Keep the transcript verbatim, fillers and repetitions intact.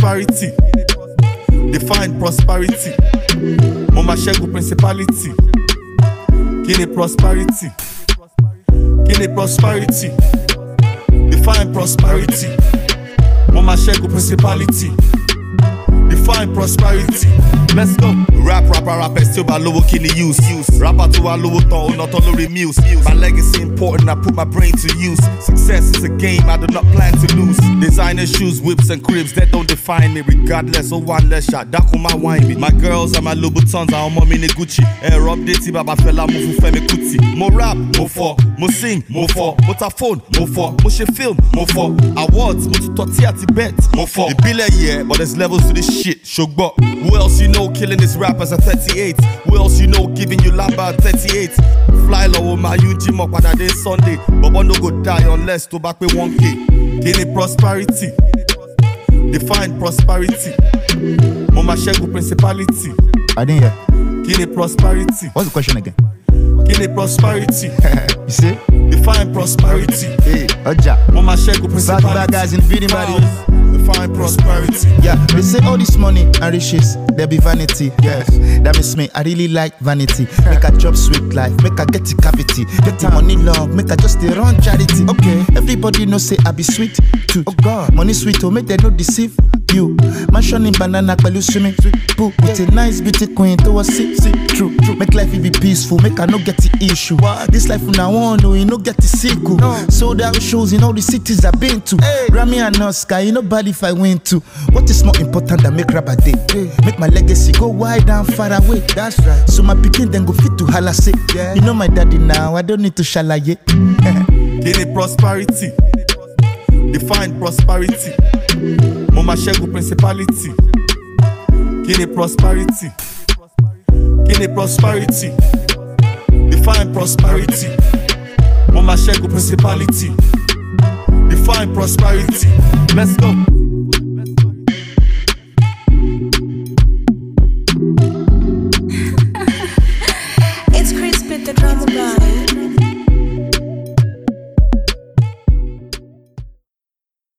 prosperity. Define prosperity. Mama Shegu principality. Kini prosperity. Kini prosperity. Define prosperity. Mama Shegu principality. Define prosperity. Let's go. Rap, rapper, rapper, still by low kini use. use. Rapper to a low thought, not all muse. My legacy important, I put my brain to use. Success is a game, I do not plan to lose. Designer shoes, whips and cribs, that don't define me. Regardless of one less shot, that on my wine me. My girls and my Louboutins are on mommy in Gucci. Air update, baba fella, move femi kuti. More rap, more for, more sing, more for. More phone, more for. More she film, more for. Awards, more to tortilla Tibet, more for. It be like yeah, but there's levels to this shit. Shogbo. Who else you know killing this rappers at thirty-eight? Who else you know giving you lamba at thirty-eight? Fly low, my you gym up on a day Sunday. But one no go die unless to back with one K. Kini prosperity. Define prosperity. Mama Shegu principality. I didn't hear. Kini prosperity. What's the question again? Kini prosperity. You see? Define prosperity. Hey, Oja. Mama Shegu principality. Bad bad guys in the video, buddy. Define prosperity. Yeah, they say all this money and riches, there be vanity. Yes, that means me, I really like vanity. Make a job sweet life, make a get the cavity. Get the money long, make a just the run charity. Okay, everybody know say I be sweet too. Oh God, money sweet, oh make they no deceive you. Mansion in banana, pelu swimming pool with a nice beauty queen to a see, see, true, true. Make life be peaceful, make I no get the issue. This life now on, no, you no get the sequel. No. Sold out shows in all the cities I've been to. Hey. Grammy and Oscar, you know bad if I win to. What is more important than make rap a day? Hey. Make my legacy go wide and far away. That's right. So my picking then go fit to holla say. Yeah. You know my daddy now, I don't need to shalaye. Kini prosperity. Define prosperity. Mama Shegu principality. Kini prosperity. Kini prosperity. Define prosperity. Mama Shegu principality. Define prosperity. Let's go.